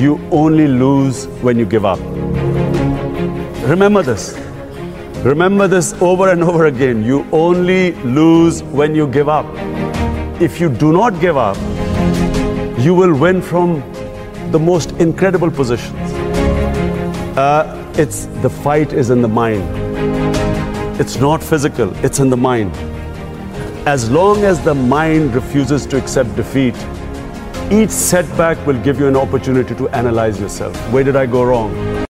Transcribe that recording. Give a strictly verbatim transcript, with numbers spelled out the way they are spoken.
You only lose when you give up. Remember this. Remember this over and over again. You only lose when you give up. If you do not give up, you will win from the most incredible positions. Uh, it's the fight is in the mind. It's not physical, it's in the mind. As long as the mind refuses to accept defeat, each setback will give you an opportunity to analyze yourself. Where did I go wrong?